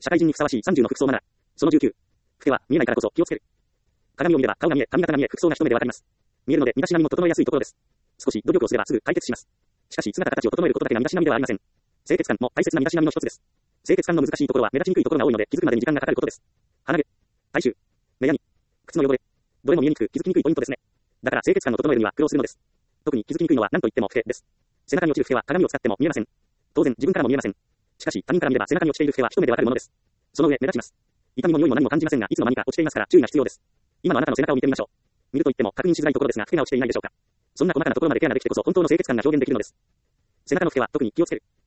社会人にふさわしい30の服装マナー。その19。老けは見えないからこそ気をつける。鏡を見れば顔が見え、髪型が見え、服装が一目でわかります。見えるので身だしなみも整えやすいところです。少し努力をすればすぐ解決します。しかし姿形を整えることだけが身だしなみではありません。清潔感も大切な身だしなみの一つです。清潔感の難しいところは目立ちにくいところが多いので気づくまでに時間がかかることです。鼻毛、体臭、目やに、靴の汚れ。どれも見えにくく気づきにくいポイントですね。だから清潔感を整えるには苦労するのです。特に気づきにくいのは何と言っても老けです。背中に落ちる老けは鏡を使っても見えません。当然自分からも見えません。しかし他人から見れば背中に落ちている老けは一目でわかるものです。その上目立ちます。痛みも匂いも何も感じませんがいつの間にか落ちていますから注意が必要です。今のあなたの背中を見てみましょう。見ると言っても確認しづらいところですが老けが落ちていないでしょうか。そんな細かなところまでケアができてこそ本当の清潔感が表現できるのです。背中の老けは特に気をつける。